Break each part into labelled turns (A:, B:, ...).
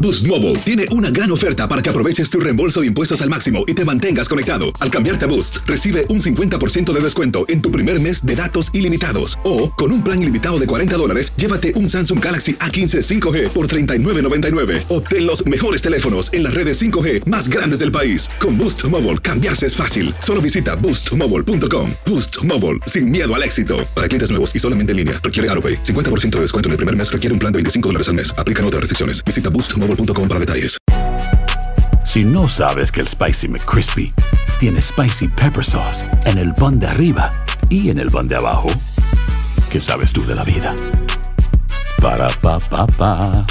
A: Boost Mobile tiene una gran oferta para que aproveches tu reembolso de impuestos al máximo y te mantengas conectado. Al cambiarte a Boost, recibe un 50% de descuento en tu primer mes de datos ilimitados. O, con un plan ilimitado de $40, llévate un Samsung Galaxy A15 5G por $39.99. Obtén los mejores teléfonos en las redes 5G más grandes del país. Con Boost Mobile, cambiarse es fácil. Solo visita boostmobile.com. Boost Mobile, sin miedo al éxito. Para clientes nuevos y solamente en línea, requiere AroPay. 50% de descuento en el primer mes requiere un plan de $25 al mes. Aplican otras restricciones. Visita boostmobile.com para detalles.
B: Si no sabes que el Spicy McCrispy tiene Spicy Pepper Sauce en el pan de arriba y en el pan de abajo, ¿qué sabes tú de la vida? Para, pa, pa, pa.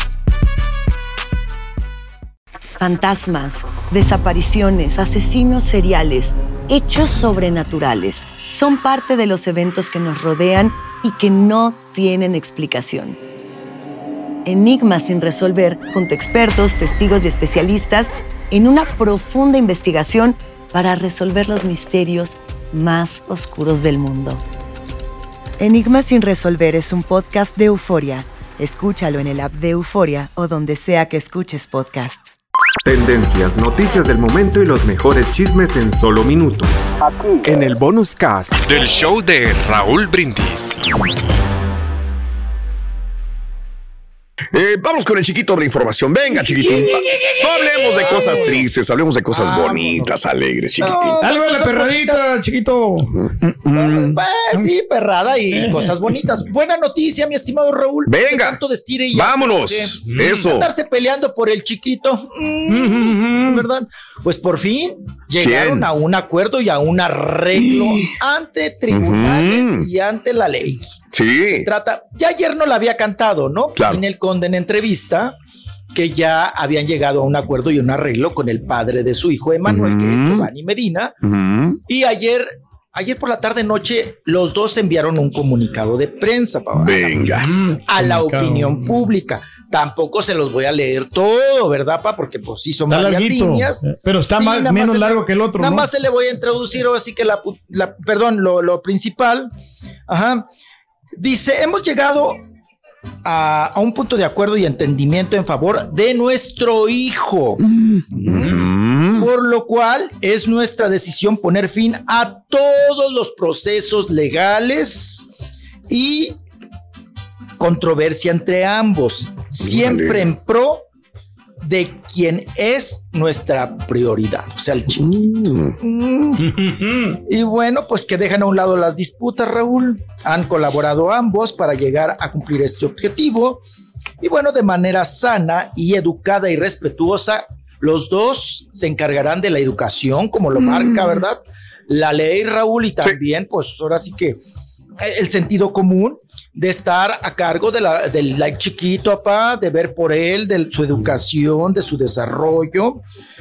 C: Fantasmas, desapariciones, asesinos seriales, hechos sobrenaturales son parte de los eventos que nos rodean y que no tienen explicación. Enigmas sin resolver, junto a expertos, testigos y especialistas, en una profunda investigación para resolver los misterios más oscuros del mundo. Enigmas sin resolver es un podcast de Euforia. Escúchalo en el app de Euforia o donde sea que escuches podcasts.
D: Tendencias, noticias del momento y los mejores chismes en solo minutos. Aquí, en el Bonus Cast
E: del show de Raúl Brindis.
F: Vamos con el chiquito de información. Venga, chiquitín. No hablemos de cosas tristes, hablemos de cosas bonitas, alegres, chiquitín.
G: Algo de la perradita, chiquito.
H: Sí, perrada y cosas bonitas. Buena noticia, mi estimado Raúl.
F: Venga.
H: Tanto de estire y
F: vámonos. Eso.
H: Estarse peleando por el chiquito. ¿Verdad? Pues por fin llegaron a un acuerdo y a un arreglo ante tribunales y ante la ley.
F: Sí.
H: Se trata, ya ayer no la había cantado, ¿no?
F: Claro.
H: Ninel Conde en entrevista, que ya habían llegado a un acuerdo y un arreglo con el padre de su hijo Emanuel, que es Giovanni Medina. Y ayer por la tarde noche, los dos enviaron un comunicado de prensa a la opinión pública. Tampoco se los voy a leer todo, ¿verdad, pa? Porque pues sí son varias líneas.
G: Pero está menos largo que el otro.
H: Nada más se le voy a introducir, así que lo principal. Ajá. Dice, hemos llegado a un punto de acuerdo y entendimiento en favor de nuestro hijo. Por lo cual es nuestra decisión poner fin a todos los procesos legales y controversia entre ambos, siempre en pro de quien es nuestra prioridad, o sea, el chiquito. Y bueno, pues que dejan a un lado las disputas, Raúl. Han colaborado ambos para llegar a cumplir este objetivo. Y bueno, de manera sana y educada y respetuosa, los dos se encargarán de la educación, como lo marca, ¿verdad? La ley, Raúl, y también, pues ahora sí que el sentido común de estar a cargo del chiquito, papá, de ver por él, de su educación, de su desarrollo.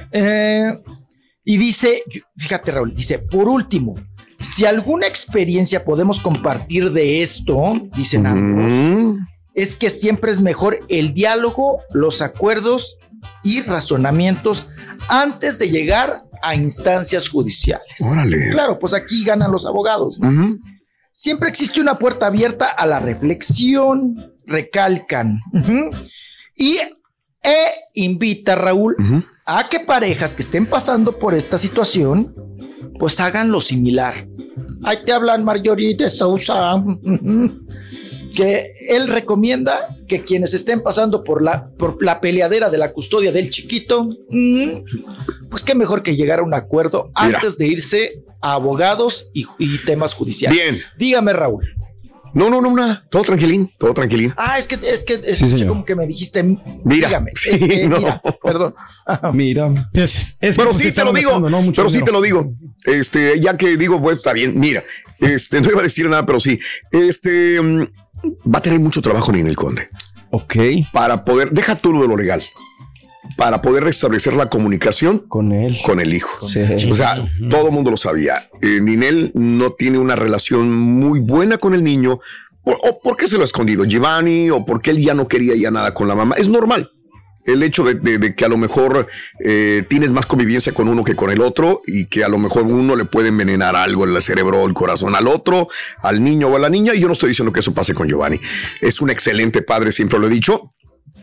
H: Y dice, fíjate, Raúl, dice, por último, si alguna experiencia podemos compartir de esto, dicen ambos, es que siempre es mejor el diálogo, los acuerdos y razonamientos antes de llegar a instancias judiciales.
F: Órale.
H: Claro, pues aquí ganan los abogados, ¿no? Siempre existe una puerta abierta a la reflexión, recalcan. Y invita, Raúl, a que parejas que estén pasando por esta situación, pues hagan lo similar. Ahí te hablan Marjorie de Sousa, que él recomienda que quienes estén pasando por la peleadera de la custodia del chiquito, pues qué mejor que llegar a un acuerdo antes de irse a abogados y temas judiciales.
F: Bien.
H: Dígame, Raúl.
F: No, nada. Todo tranquilín.
H: Es que
G: sí,
H: como que me dijiste,
F: mira,
H: dígame.
F: sí, no.
H: Mira, perdón.
G: Mira.
F: Pero sí te lo digo. Pero sí te lo digo. Ya que digo, pues está bien. Mira, no iba a decir nada, pero sí. Va a tener mucho trabajo Ninel Conde.
G: Ok.
F: Para poder, deja tú lo de lo legal, para poder restablecer la comunicación
G: con él,
F: con el hijo.
G: Sí.
F: O sea, todo el mundo lo sabía. Ninel no tiene una relación muy buena con el niño. ¿O por qué se lo ha escondido Giovanni? ¿O porque él ya no quería ya nada con la mamá? Es normal. El hecho de que a lo mejor tienes más convivencia con uno que con el otro y que a lo mejor uno le puede envenenar algo en el cerebro o el corazón al otro, al niño o a la niña. Y yo no estoy diciendo que eso pase con Giovanni. Es un excelente padre, siempre lo he dicho.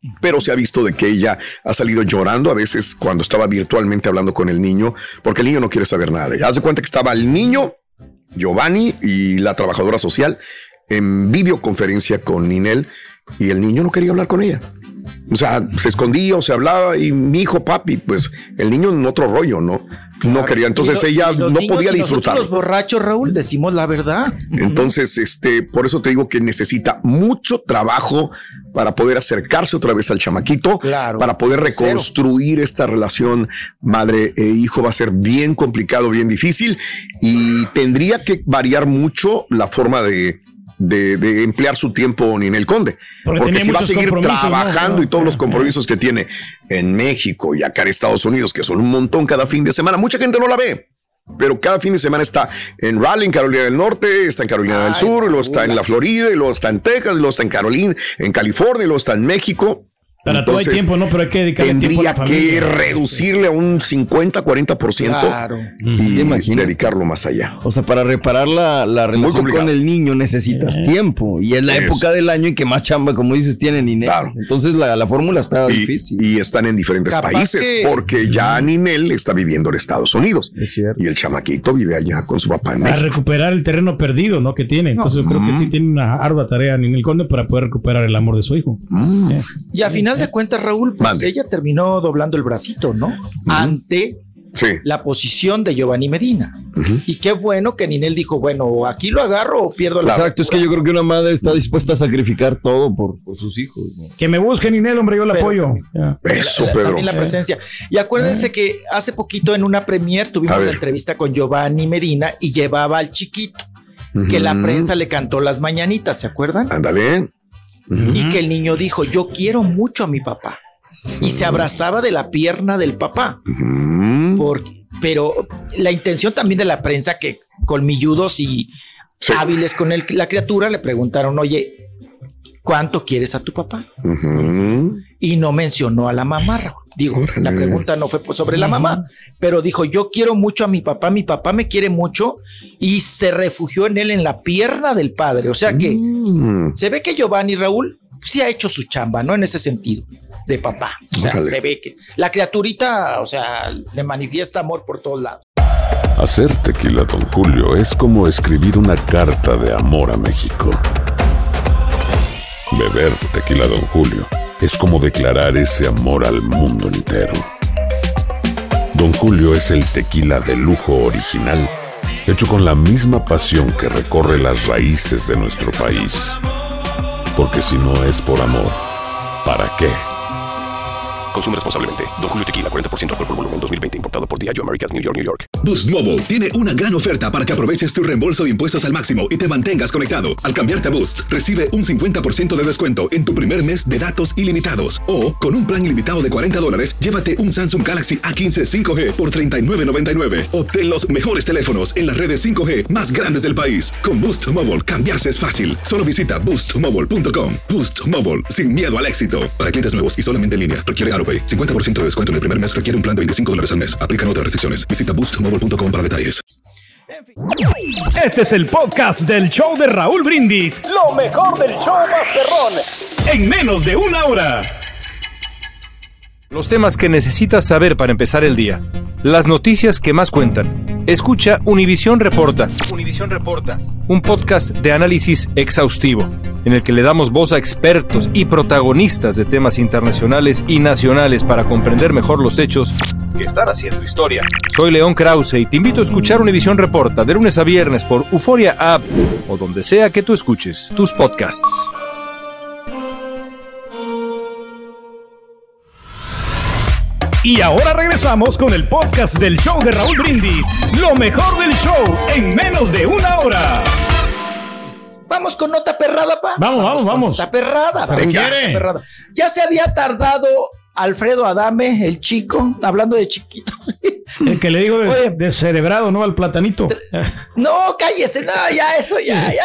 F: pero se ha visto de que ella ha salido llorando a veces cuando estaba virtualmente hablando con el niño, porque el niño no quiere saber nada. Haz de cuenta que estaba el niño, Giovanni y la trabajadora social en videoconferencia con Ninel y el niño no quería hablar con ella. O sea, se escondía o se hablaba y mi hijo, papi, pues el niño en otro rollo, ¿no? Claro. No quería, entonces ella no podía disfrutar.
H: Los borrachos, Raúl, decimos la verdad.
F: Entonces, por eso te digo que necesita mucho trabajo para poder acercarse otra vez al chamaquito, claro, para poder reconstruir esta relación madre e hijo. Va a ser bien complicado, bien difícil y tendría que variar mucho la forma de emplear su tiempo Ninel Conde, porque si va a seguir trabajando, ¿no? Y todos los compromisos que tiene en México y acá en Estados Unidos, que son un montón cada fin de semana, mucha gente no la ve, pero cada fin de semana está en Raleigh, en Carolina del Norte, está en Carolina del Sur, y luego está en la Florida, y luego está en Texas, y luego está en California, y luego está en México.
G: Para todo hay tiempo, ¿no? Pero hay que dedicarle tiempo a la familia. Tendría
F: que reducirle a un 50-40%, claro, y dedicarlo más allá.
I: O sea, para reparar la relación con el niño necesitas tiempo. Y es la época del año en que más chamba, como dices, tienen Ninel. Claro. Entonces la fórmula está difícil.
F: Y están en diferentes países, porque ya Ninel está viviendo en Estados Unidos.
I: Es cierto.
F: Y el chamaquito vive allá con su papá en
G: México.
F: A
G: recuperar el terreno perdido, ¿no? Que tiene. Entonces yo creo que sí tiene una ardua tarea Ninel Conde para poder recuperar el amor de su hijo.
H: Y al final de cuentas, Raúl, pues ella terminó doblando el bracito, ¿no? Ante la posición de Giovanni Medina. Y qué bueno que Ninel dijo, bueno, aquí lo agarro o pierdo la...
I: Exacto, es que yo creo que una madre está dispuesta a sacrificar todo por sus hijos, ¿no?
G: Que me busque Ninel, hombre, yo la apoyo.
F: Eso, Pedro.
H: También la presencia. Y acuérdense que hace poquito en una premier tuvimos una entrevista con Giovanni Medina y llevaba al chiquito, que la prensa le cantó las mañanitas, ¿se acuerdan?
F: Ándale.
H: Y que el niño dijo, yo quiero mucho a mi papá. Y se abrazaba de la pierna del papá. Pero la intención también de la prensa, que colmilludos y hábiles con la criatura, le preguntaron, oye, ¿cuánto quieres a tu papá? Y no mencionó a la mamá, Raúl. Digo, la pregunta no fue sobre la mamá, pero dijo, yo quiero mucho a mi papá me quiere mucho, y se refugió en él, en la pierna del padre. O sea que se ve que Giovanni, Raúl, sí ha hecho su chamba, ¿no? En ese sentido, de papá. O sea, se ve que la criaturita, o sea, le manifiesta amor por todos lados.
J: Hacer tequila Don Julio es como escribir una carta de amor a México. Beber tequila Don Julio es como declarar ese amor al mundo entero. Don Julio es el tequila de lujo original, hecho con la misma pasión que recorre las raíces de nuestro país. Porque si no es por amor, ¿para qué?
K: Consume responsablemente. Don Julio Tequila, 40% alcohol por volumen, 2020. Importado por Diageo Americas, New York, New York.
A: Boost Mobile tiene una gran oferta para que aproveches tu reembolso de impuestos al máximo y te mantengas conectado. Al cambiarte a Boost, recibe un 50% de descuento en tu primer mes de datos ilimitados. O, con un plan ilimitado de $40, llévate un Samsung Galaxy A15 5G por $39.99. Obtén los mejores teléfonos en las redes 5G más grandes del país. Con Boost Mobile, cambiarse es fácil. Solo visita boostmobile.com. Boost Mobile, sin miedo al éxito. Para clientes nuevos y solamente en línea, requiere AroPay. 50% de descuento en el primer mes, requiere un plan de $25 al mes. Aplican otras restricciones. Visita boostmobile.com para detalles.
L: Este es el podcast del show de Raúl Brindis. Lo mejor del show Masterrón. En menos de una hora.
M: Los temas que necesitas saber para empezar el día. Las noticias que más cuentan. Escucha Univisión Reporta. Univisión Reporta. Un podcast de análisis exhaustivo, en el que le damos voz a expertos y protagonistas de temas internacionales y nacionales para comprender mejor los hechos que están haciendo historia. Soy León Krause y te invito a escuchar Univisión Reporta de lunes a viernes por Euforia App o donde sea que tú escuches tus podcasts.
L: Y ahora regresamos con el podcast del show de Raúl Brindis. Lo mejor del show en menos de una hora.
H: Vamos con nota perrada, pa.
G: Vamos.
H: Nota perrada. Perrada. Ya se había tardado Alfredo Adame, el chico, hablando de chiquitos.
G: El que le digo descerebrado, ¿no? Al platanito.
H: No, cállese, no,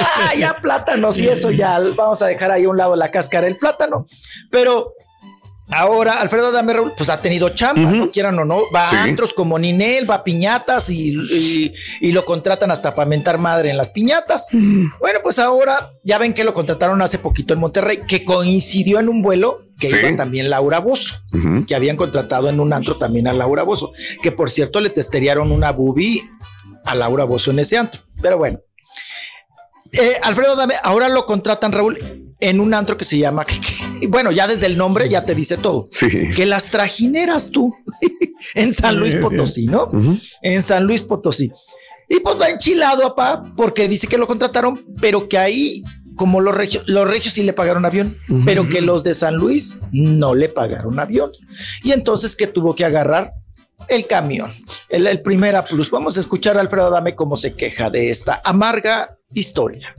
H: ya plátanos y eso, ya vamos a dejar ahí a un lado la cáscara del plátano. Pero Ahora, Alfredo Adame, Raúl, pues ha tenido chamba, no quieran o no, va a antros como Ninel, va a piñatas y lo contratan hasta para mentar madre en las piñatas. Bueno, pues ahora ya ven que lo contrataron hace poquito en Monterrey, que coincidió en un vuelo que iba también Laura Bozzo, que habían contratado en un antro también a Laura Bozzo, que por cierto le testearon una boobie a Laura Bozzo en ese antro, pero bueno. Alfredo Adame, ahora lo contratan, Raúl, en un antro que se llama, bueno, ya desde el nombre ya te dice todo. Que Las Trajineras, tú, en San Luis Potosí, ¿no? En San Luis Potosí. Y pues va enchilado, papá, porque dice que lo contrataron, pero que ahí, como los regios sí le pagaron avión, pero que los de San Luis no le pagaron avión. Y entonces que tuvo que agarrar el camión, el Primera Plus. Vamos a escuchar a Alfredo Adame cómo se queja de esta amarga historia.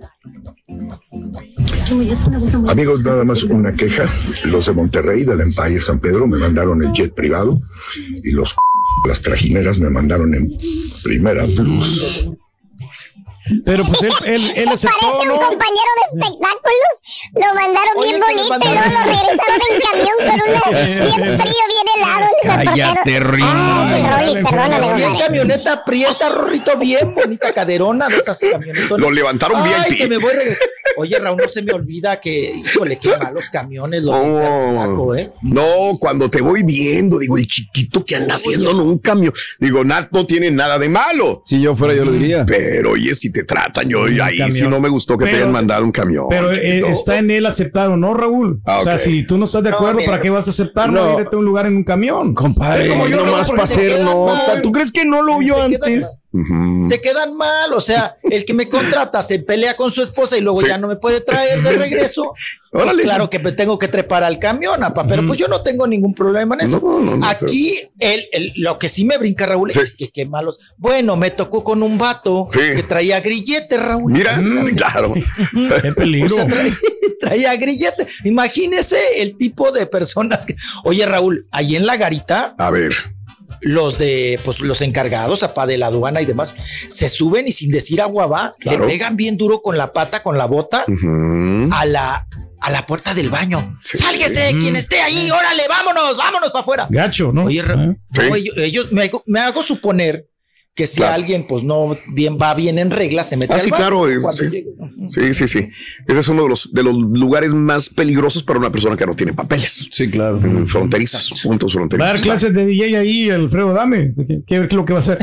N: Amigos, nada más una queja. Los de Monterrey, del Empire San Pedro, me mandaron el jet privado y las trajineras me mandaron en Primera Plus.
G: Pero pues él aceptó,
O: parece un compañero de espectáculos. Lo mandaron bien bonito y luego lo regresaron en camión con bien frío, bien helado.
I: Cállate, Rolis.
O: Perdóname.
H: Bien camioneta prieta, Rorrito, bien bonita caderona de esas camionetas.
F: Lo levantaron bien.
H: Ay, que me voy a regresar. Oye, Raúl, no se me olvida que, híjole, qué malos camiones los flaco,
F: No, cuando te voy viendo, digo, el chiquito que anda haciendo en un camión. Digo, no tiene nada de malo.
I: Si yo fuera, yo lo diría.
F: Pero, oye, si te tratan, yo ahí sí no me gustó que te hayan mandado un camión.
G: Pero está en él aceptado, ¿no, Raúl? O sea, si tú no estás de acuerdo, ¿para qué vas a aceptar? No, irte a un lugar en un camión.
I: Compadre, no más para hacer nota. ¿Tú crees que no lo vio antes?
H: Te quedan mal, o sea, el que me contrata se pelea con su esposa y luego ya no me puede traer de regreso. Pues claro que me tengo que trepar al camión, apa, pero pues yo no tengo ningún problema en eso. No, aquí lo que sí me brinca, Raúl, es que qué malos. Bueno, me tocó con un vato que traía grillete, Raúl.
F: Mira, claro.
G: Qué peligro.
H: O sea, traía grillete. Imagínese el tipo de personas que. Oye, Raúl, ahí en la garita.
F: A ver.
H: Los encargados, apá, de la aduana y demás, se suben y sin decir agua va, le pegan bien duro con la pata, con la bota, a la puerta del baño. ¡Sálguese! Quien esté ahí, órale, vámonos para afuera.
G: Gacho, ¿no?
H: Oye, ellos me hago suponer que si alguien pues no va bien en regla, se mete al baño.
F: Claro. Sí. Ese es uno de los lugares más peligrosos para una persona que no tiene papeles.
I: Sí, claro.
F: Fronterizos, puntos fronterizos.
G: Va a dar clases de DJ ahí, Alfredo Adame. ¿Qué es lo que va a hacer?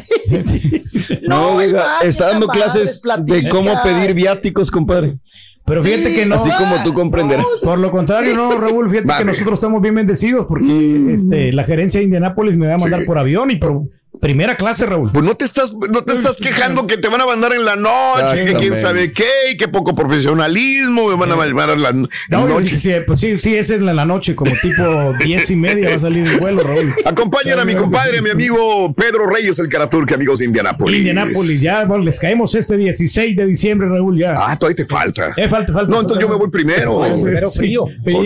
I: No, está dando clases de cómo pedir viáticos, compadre.
G: Pero fíjate que no.
I: Así como tú comprenderás.
G: Por lo contrario, no, Raúl, fíjate que nosotros estamos bien bendecidos porque la gerencia de Indianápolis me va a mandar por avión y por primera clase, Raúl.
F: Pues no te estás quejando que te van a mandar en la noche, que quién sabe qué, y que poco profesionalismo, me van a mandar en la noche.
G: Sí, pues sí, esa es la noche, como tipo 10:30 va a salir el vuelo, Raúl.
F: Acompañan a mi compadre, mi amigo Pedro Reyes, el Caraturque, amigos de Indianápolis.
G: Indianápolis, ya, bueno, les caemos este 16 de diciembre, Raúl, ya.
F: Ah, todavía te falta.
G: Falta.
F: No, entonces yo me voy primero.
H: Primero frío.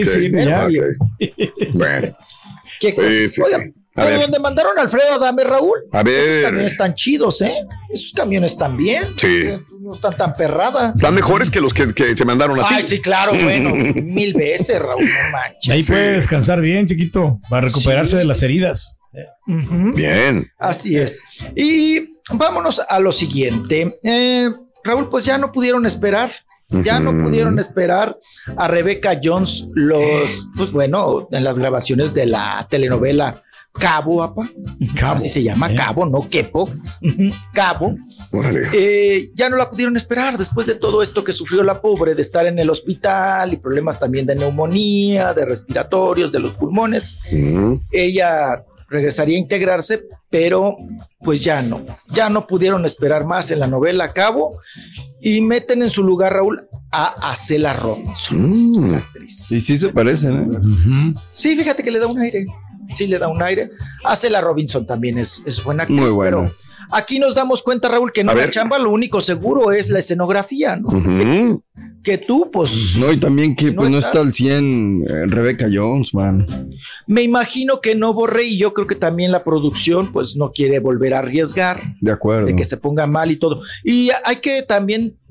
F: Bueno.
H: ¿Qué cosa? Oigan, pero donde mandaron a Alfredo Adame, Raúl.
F: A ver.
H: Esos camiones están chidos, Esos camiones están bien.
F: Sí.
H: No están tan perrada.
F: Están mejores que los que te mandaron a ti.
H: Ay, sí, claro, bueno, 1000 veces, Raúl, no manches.
G: Ahí puede descansar bien, chiquito, para recuperarse de las heridas.
F: Bien.
H: Así es. Y vámonos a lo siguiente. Raúl, pues ya no pudieron esperar. Ya no pudieron esperar a Rebecca Jones en las grabaciones de la telenovela Cabo, apa. Así se llama, Cabo, no Quepo. Cabo. Ya no la pudieron esperar después de todo esto que sufrió la pobre, de estar en el hospital y problemas también de neumonía, de respiratorios, de los pulmones. Ella regresaría a integrarse, pero pues ya no pudieron esperar más en la novela Cabo y meten en su lugar, Raúl, a Acela Robinson, la actriz.
I: Y sí se parecen,
H: Sí, fíjate que le da un aire. Sí, le da un aire. Acela Robinson también es buena actriz,
I: muy buena.
H: Pero aquí nos damos cuenta, Raúl, que no la chamba, lo único seguro es la escenografía, ¿no? Que tú, pues...
I: No, y también que no está al 100 Rebecca Jones, man.
H: Me imagino que no, Borre, y yo creo que también la producción, pues, no quiere volver a arriesgar.
I: De acuerdo.
H: De que se ponga mal y todo. Y hay que también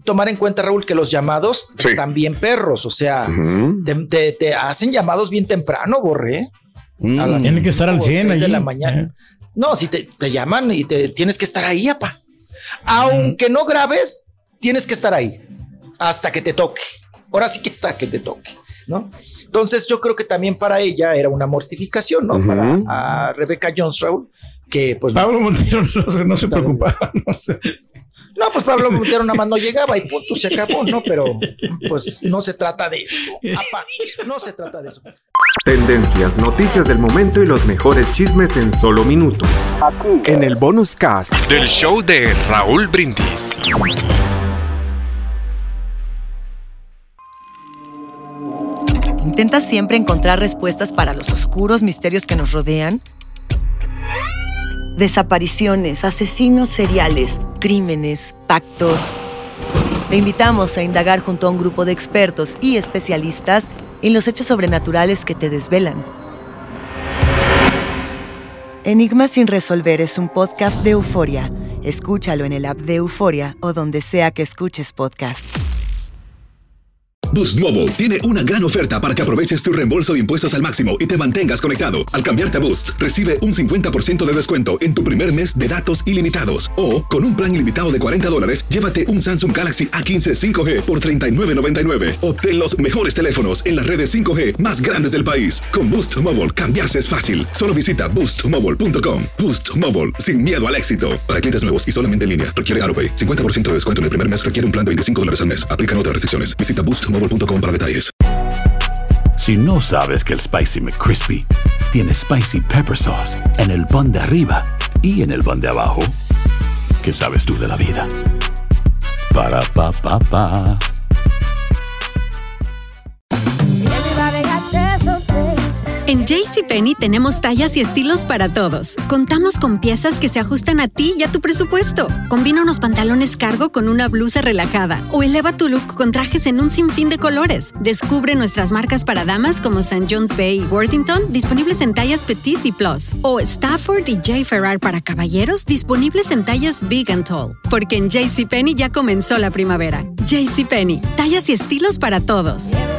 H: tomar en cuenta, Raúl, que los llamados están bien perros, o sea, te hacen llamados bien temprano, Borre.
G: Tiene que estar al 100
H: de la mañana. No, si te llaman y tienes que estar ahí, apa. Aunque no grabes, tienes que estar ahí hasta que te toque. Ahora sí que hasta que te toque, ¿no? Entonces yo creo que también para ella era una mortificación, ¿no? Para Rebeca Jones, Raúl, que pues...
G: Pablo Montero no se preocupaba, no sé.
H: No, pues Pablo Montero nada más no llegaba y punto, se acabó, ¿no? Pero pues no se trata de eso, apa, no se trata de eso.
D: Tendencias, noticias del momento y los mejores chismes en solo minutos. Aquí, en el Bonus Cast
E: del show de Raúl Brindis.
C: ¿Intentas siempre encontrar respuestas para los oscuros misterios que nos rodean? Desapariciones, asesinos seriales, crímenes, pactos. Te invitamos a indagar junto a un grupo de expertos y especialistas en los hechos sobrenaturales que te desvelan. Enigma sin resolver es un podcast de Euforia. Escúchalo en el app de Euforia o donde sea que escuches podcast.
A: Boost Mobile tiene una gran oferta para que aproveches tu reembolso de impuestos al máximo y te mantengas conectado. Al cambiarte a Boost, recibe un 50% de descuento en tu primer mes de datos ilimitados. O, con un plan ilimitado de $40, llévate un Samsung Galaxy A15 5G por $39.99. Obtén los mejores teléfonos en las redes 5G más grandes del país. Con Boost Mobile, cambiarse es fácil. Solo visita boostmobile.com. Boost Mobile, sin miedo al éxito. Para clientes nuevos y solamente en línea, requiere AutoPay. 50% de descuento en el primer mes requiere un plan de $25 al mes. Aplican otras restricciones. Visita boostmobile.com para detalles.
B: Si no sabes que el Spicy McCrispy tiene Spicy Pepper Sauce en el pan de arriba y en el pan de abajo, ¿qué sabes tú de la vida? Para, pa, pa, pa.
P: En JCPenney tenemos tallas y estilos para todos. Contamos con piezas que se ajustan a ti y a tu presupuesto. Combina unos pantalones cargo con una blusa relajada o eleva tu look con trajes en un sinfín de colores. Descubre nuestras marcas para damas como St. John's Bay y Worthington, disponibles en tallas Petite y Plus. O Stafford y J. Ferrar para caballeros, disponibles en tallas Big and Tall. Porque en JCPenney ya comenzó la primavera. JCPenney, tallas y estilos para todos.